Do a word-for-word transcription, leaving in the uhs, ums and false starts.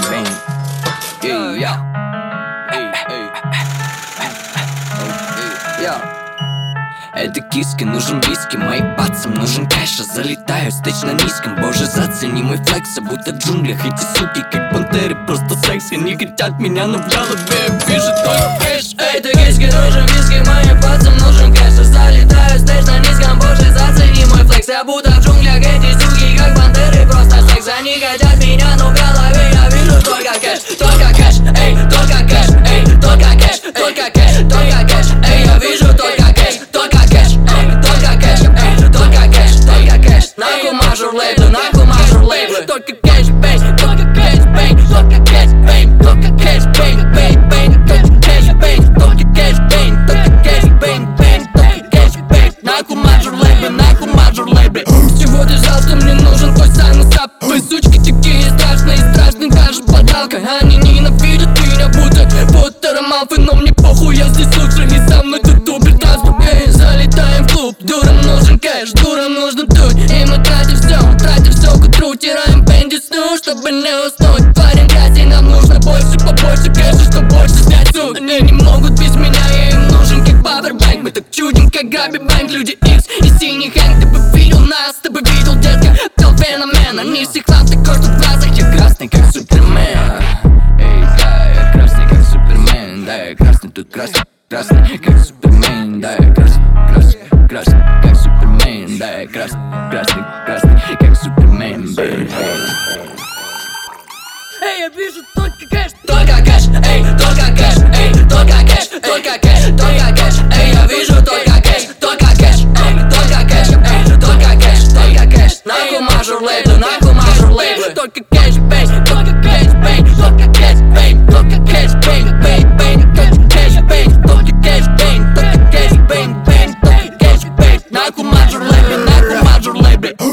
bang. Yeah, yeah. Эй, эй. Yeah. Это киски, нужен виски, моим пацам нужен кэш. Я залетаю, стейдж на низком, боже, зацени мой флекс. А будто в джунглях эти суки, как пантеры, просто секс. Они хотят меня, но в голове вижу только кэш. Это киски, нужен виски, моим пацам нужен кэш. Я залетаю, стейдж на низком, боже, зацени мой флекс. Я будто в джунглях эти суки, как пантеры, просто секс. Они хотят меня, но в голове я вижу только кэш. Только кэш, эй, только кэш, эй, только кэш, только кэш, только кэш, эй, я вижу только кэш. Нахуй мажор лейблы, нахуй мажор лейблы. Только кэш, бэнг, только кэш, бэнг, только кэш, бэнг, только кэш, бэнг, бэнг, бэнг, только кэш, бэнг, только кэш, бэнг, только кэш, бэнг, бэнг, только кэш, бэнг. Нахуй мажор лейблы, нахуй мажор лейблы. Сегодня жалко, мне нужен твой самый сап. Вы сучки такие страшные, страшные, даже подалка. Они ненавидят меня, будто Поттер Малфой, но мне похуй, я здесь лучше, и со мной тут убер транспорт. Эй, залетаем в клуб, дурам нужен кэш, дурам нужно тут. И мы тратим все, тратим все к утру, тираем бенди сну, чтобы не уснуть. Парень грязи, нам нужно больше, побольше кэша, чтобы больше снять суд. Они не могут без меня, я им нужен как павербанк. Мы так чудим, как Габи Банк, люди Икс и синий Хэнк. Ты бы видел нас, ты бы видел, детка, был феномен. Они все хлам такой, что в глазах я красный, как Супермен. Эй, да, я красный, как Супермен. Да, я красный, тут красный, красный, как Супермен. Да, я красный, красный, красный, как Супермен. Да, я красный, красный, красный, как Супермен. Эй, я вижу только кэш, только кэш, эй, только кэш, эй, только кэш, только кэш, только кэш, эй, я вижу только кэш, только кэш, эй, только кэш, эй, только кэш, только кэш. Нахуй мажор лейблы, нахуй мажор лейблы. Только кэш, бэнг, только кэш, бэнг, только кэш, бэнг, только кэш, бэнг, бэнг, бэнг, только кэш, бэнг, только кэш, бэнг, только кэш, бэнг, бэнг, только кэш, бэнг. Нахуй мажор лейблы, нахуй мажор лейблы.